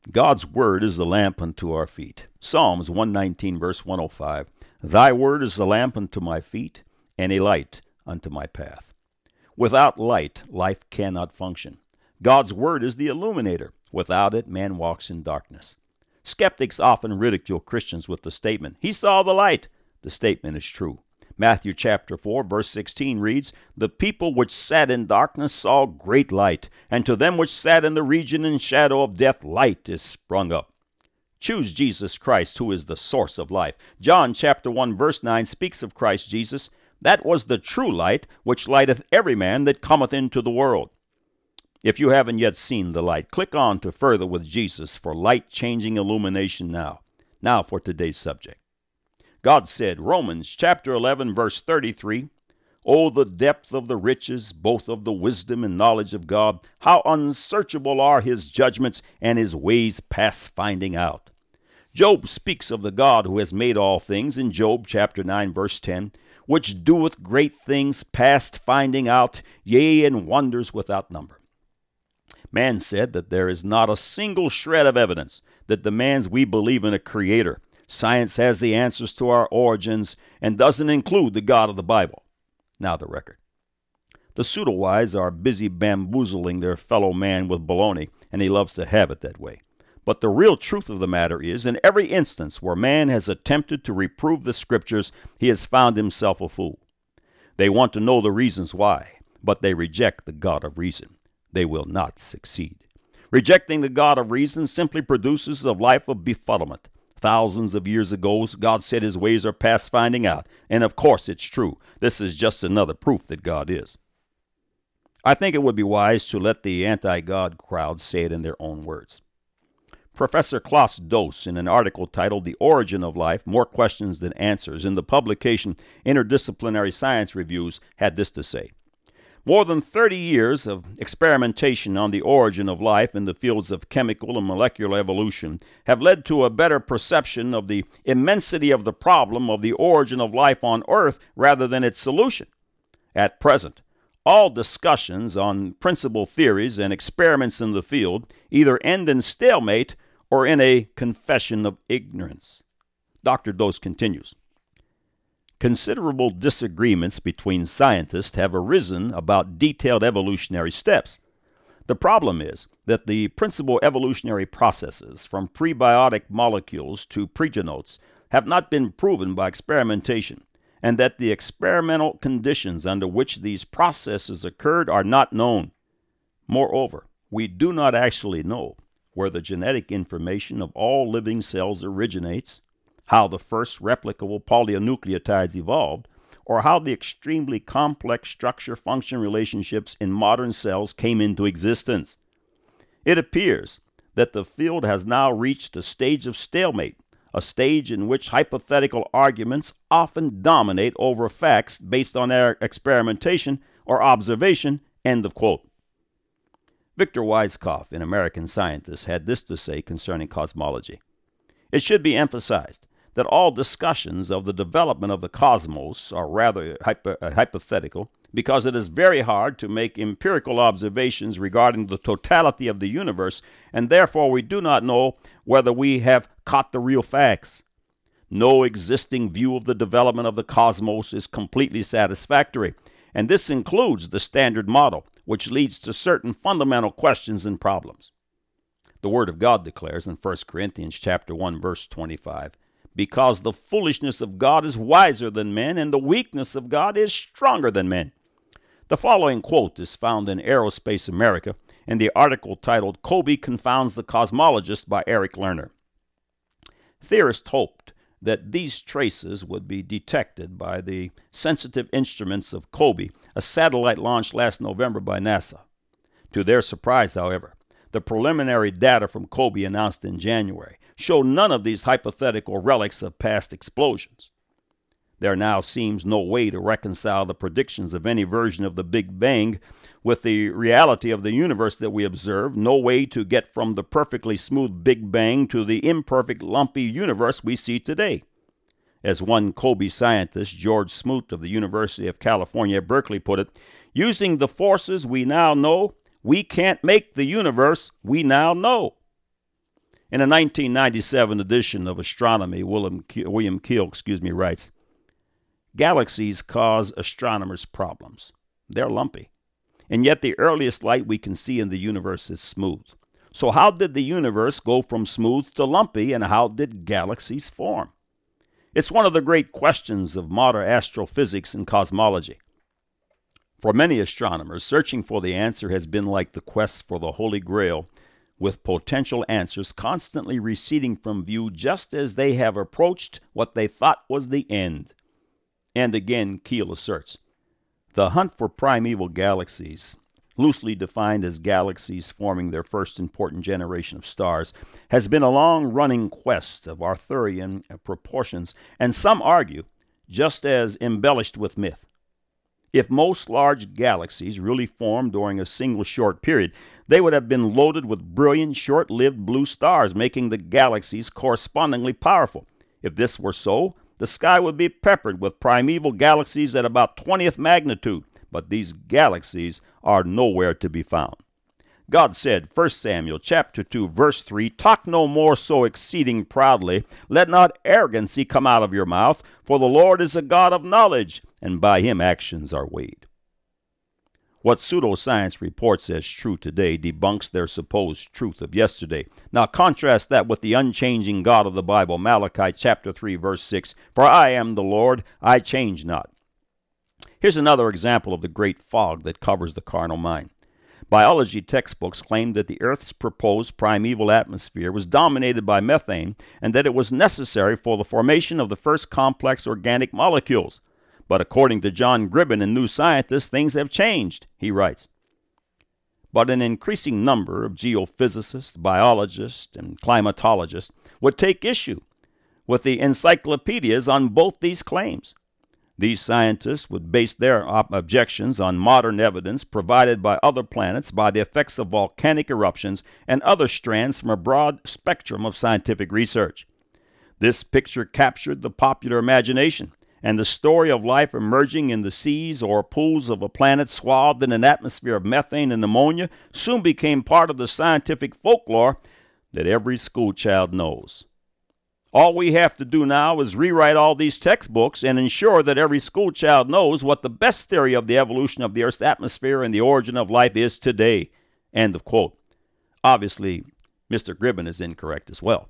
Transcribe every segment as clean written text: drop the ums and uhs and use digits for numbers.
God's word is a lamp unto our feet. Psalms 119, verse 105. Thy word is a lamp unto my feet, and a light unto my path. Without light, life cannot function. God's word is the illuminator. Without it, man walks in darkness. Skeptics often ridicule Christians with the statement, "He saw the light." The statement is true. Matthew chapter 4, verse 16 reads, "The people which sat in darkness saw great light, and to them which sat in the region and shadow of death, light is sprung up." Choose Jesus Christ, who is the source of life. John chapter 1, verse 9 speaks of Christ Jesus. That was the true light, which lighteth every man that cometh into the world. If you haven't yet seen the light, click on to Further with Jesus for light-changing illumination now. Now for today's subject. God said, Romans chapter 11, verse 33, "Oh, the depth of the riches, both of the wisdom and knowledge of God! How unsearchable are his judgments, and his ways past finding out." Job speaks of the God who has made all things in Job chapter 9, verse 10, "which doeth great things past finding out, yea, and wonders without number." Man said that there is not a single shred of evidence that demands we believe in a creator. Science has the answers to our origins and doesn't include the God of the Bible. Now the record. The pseudo-wise are busy bamboozling their fellow man with baloney, and he loves to have it that way. But the real truth of the matter is, in every instance where man has attempted to reprove the scriptures, he has found himself a fool. They want to know the reasons why, but they reject the God of reason. They will not succeed. Rejecting the God of reason simply produces a life of befuddlement. Thousands of years ago, God said his ways are past finding out, and of course it's true. This is just another proof that God is. I think it would be wise to let the anti-God crowd say it in their own words. Professor Klaus Doss, in an article titled "The Origin of Life, More Questions Than Answers," in the publication Interdisciplinary Science Reviews, had this to say. More than 30 years of experimentation on the origin of life in the fields of chemical and molecular evolution have led to a better perception of the immensity of the problem of the origin of life on Earth rather than its solution. At present, all discussions on principal theories and experiments in the field either end in stalemate or in a confession of ignorance. Dr. Doss continues. Considerable disagreements between scientists have arisen about detailed evolutionary steps. The problem is that the principal evolutionary processes, from prebiotic molecules to pregenotes, have not been proven by experimentation, and that the experimental conditions under which these processes occurred are not known. Moreover, we do not actually know where the genetic information of all living cells originates, how the first replicable polynucleotides evolved, or how the extremely complex structure-function relationships in modern cells came into existence. It appears that the field has now reached a stage of stalemate, a stage in which hypothetical arguments often dominate over facts based on their experimentation or observation. End of quote. Victor Weisskopf, an American scientist, had this to say concerning cosmology. It should be emphasized that all discussions of the development of the cosmos are rather hypothetical, because it is very hard to make empirical observations regarding the totality of the universe, and therefore we do not know whether we have caught the real facts. No existing view of the development of the cosmos is completely satisfactory, and this includes the Standard Model, which leads to certain fundamental questions and problems. The Word of God declares in 1 Corinthians chapter 1, verse 25, "Because the foolishness of God is wiser than men, and the weakness of God is stronger than men." The following quote is found in Aerospace America in the article titled "Kobe Confounds the Cosmologist" by Eric Lerner. Theorists hoped that these traces would be detected by the sensitive instruments of Kobe, a satellite launched last November by NASA. To their surprise, however, the preliminary data from Kobe announced in January show none of these hypothetical relics of past explosions. There now seems no way to reconcile the predictions of any version of the Big Bang with the reality of the universe that we observe, no way to get from the perfectly smooth Big Bang to the imperfect, lumpy universe we see today. As one Kobe scientist, George Smoot of the University of California at Berkeley, put it, "Using the forces we now know, we can't make the universe we now know." In a 1997 edition of Astronomy, William Keel writes, "Galaxies cause astronomers problems. They're lumpy. And yet the earliest light we can see in the universe is smooth. So how did the universe go from smooth to lumpy, and how did galaxies form?" It's one of the great questions of modern astrophysics and cosmology. For many astronomers, searching for the answer has been like the quest for the Holy Grail, with potential answers constantly receding from view just as they have approached what they thought was the end. And again, Keel asserts, the hunt for primeval galaxies, loosely defined as galaxies forming their first important generation of stars, has been a long-running quest of Arthurian proportions, and some argue, just as embellished with myth. If most large galaxies really formed during a single short period, they would have been loaded with brilliant, short-lived blue stars, making the galaxies correspondingly powerful. If this were so, the sky would be peppered with primeval galaxies at about 20th magnitude, but these galaxies are nowhere to be found. God said, 1 Samuel chapter 2, verse 3, "Talk no more so exceeding proudly, let not arrogancy come out of your mouth, for the Lord is a God of knowledge, and by him actions are weighed." What pseudoscience reports as true today debunks their supposed truth of yesterday. Now contrast that with the unchanging God of the Bible, Malachi chapter 3, verse 6, "For I am the Lord, I change not." Here's another example of the great fog that covers the carnal mind. Biology textbooks claim that the Earth's proposed primeval atmosphere was dominated by methane and that it was necessary for the formation of the first complex organic molecules. But according to John Gribben in New Scientist, things have changed, he writes. But an increasing number of geophysicists, biologists, and climatologists would take issue with the encyclopedias on both these claims. These scientists would base their objections on modern evidence provided by other planets, by the effects of volcanic eruptions, and other strands from a broad spectrum of scientific research. This picture captured the popular imagination, and the story of life emerging in the seas or pools of a planet swathed in an atmosphere of methane and ammonia soon became part of the scientific folklore that every schoolchild knows. All we have to do now is rewrite all these textbooks and ensure that every schoolchild knows what the best theory of the evolution of the Earth's atmosphere and the origin of life is today. End of quote. Obviously, Mr. Gribben is incorrect as well.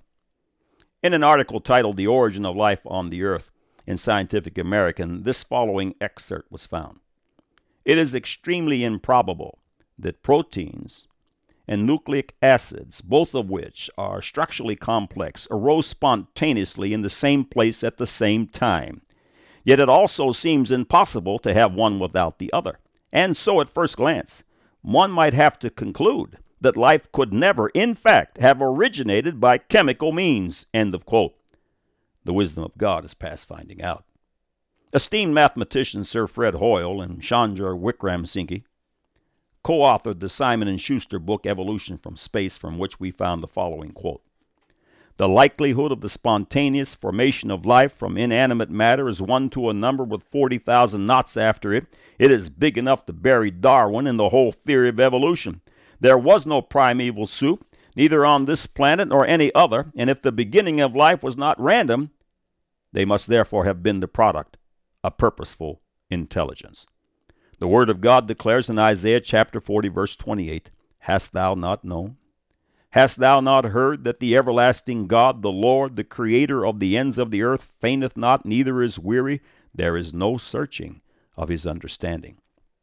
In an article titled "The Origin of Life on the Earth" in Scientific American, this following excerpt was found. "It is extremely improbable that proteins and nucleic acids, both of which are structurally complex, arose spontaneously in the same place at the same time. Yet it also seems impossible to have one without the other. And so at first glance, one might have to conclude that life could never, in fact, have originated by chemical means." End of quote. The wisdom of God is past finding out. Esteemed mathematicians Sir Fred Hoyle and Chandra Wickramasinghe co-authored the Simon & Schuster book Evolution from Space, from which we found the following quote. "The likelihood of the spontaneous formation of life from inanimate matter is 1 to a number with 40,000 knots after it. It is big enough to bury Darwin and the whole theory of evolution. There was no primeval soup, neither on this planet nor any other, and if the beginning of life was not random, they must therefore have been the product of purposeful intelligence." The Word of God declares in Isaiah chapter 40, verse 28, "Hast thou not known? Hast thou not heard that the everlasting God, the Lord, the Creator of the ends of the earth, fainteth not, neither is weary? There is no searching of his understanding."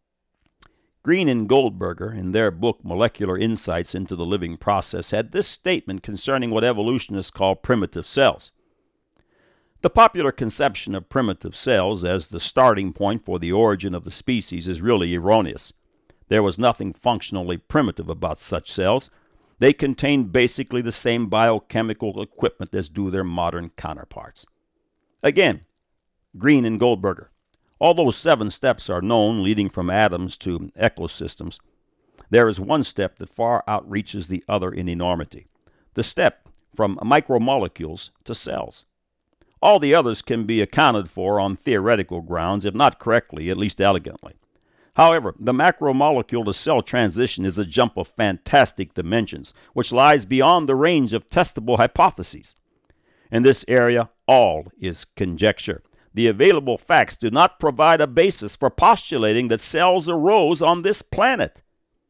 Green and Goldberger, in their book Molecular Insights into the Living Process, had this statement concerning what evolutionists call primitive cells. The popular conception of primitive cells as the starting point for the origin of the species is really erroneous. There was nothing functionally primitive about such cells. They contained basically the same biochemical equipment as do their modern counterparts. Again, Green and Goldberger. Although 7 steps are known leading from atoms to ecosystems, there is one step that far outreaches the other in enormity. The step from micromolecules to cells. All the others can be accounted for on theoretical grounds, if not correctly, at least elegantly. However, the macromolecule to cell transition is a jump of fantastic dimensions, which lies beyond the range of testable hypotheses. In this area, all is conjecture. The available facts do not provide a basis for postulating that cells arose on this planet.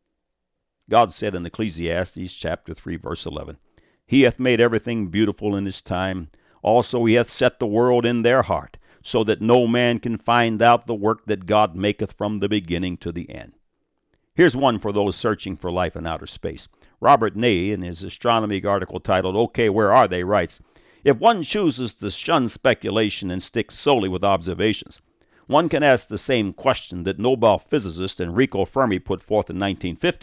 God said in Ecclesiastes chapter 3, verse 11, He hath made everything beautiful in his time. Also he hath set the world in their heart, so that no man can find out the work that God maketh from the beginning to the end. Here's one for those searching for life in outer space. Robert Ney, in his astronomy article titled, Okay, Where Are They?, writes, if one chooses to shun speculation and stick solely with observations, one can ask the same question that Nobel physicist Enrico Fermi put forth in 1950.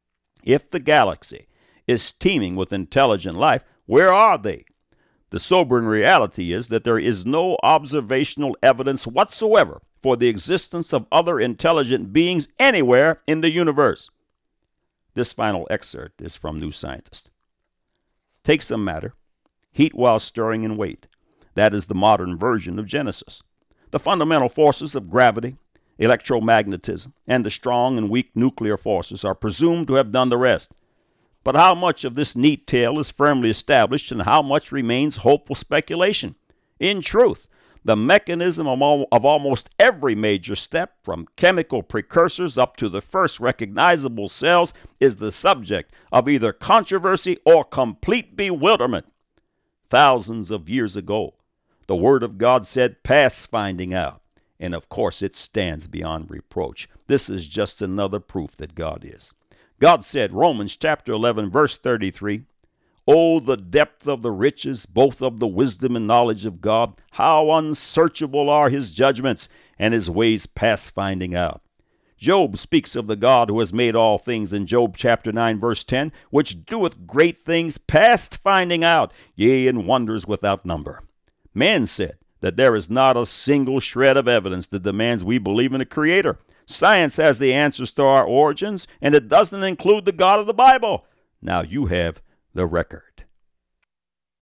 If the galaxy is teeming with intelligent life, where are they? The sobering reality is that there is no observational evidence whatsoever for the existence of other intelligent beings anywhere in the universe. This final excerpt is from New Scientist. Take some matter, heat while stirring and wait. That is the modern version of Genesis. The fundamental forces of gravity, electromagnetism, and the strong and weak nuclear forces are presumed to have done the rest. But how much of this neat tale is firmly established and how much remains hopeful speculation? In truth, the mechanism of almost every major step, from chemical precursors up to the first recognizable cells, is the subject of either controversy or complete bewilderment. Thousands of years ago, the Word of God said, past finding out. And of course, it stands beyond reproach. This is just another proof that God is. God said, Romans chapter 11, verse 33, Oh, the depth of the riches, both of the wisdom and knowledge of God. How unsearchable are his judgments, and his ways past finding out. Job speaks of the God who has made all things in Job chapter 9, verse 10, which doeth great things past finding out, yea, and wonders without number. Man said that there is not a single shred of evidence that demands we believe in a creator. Science has the answers to our origins, and it doesn't include the God of the Bible. Now you have the record.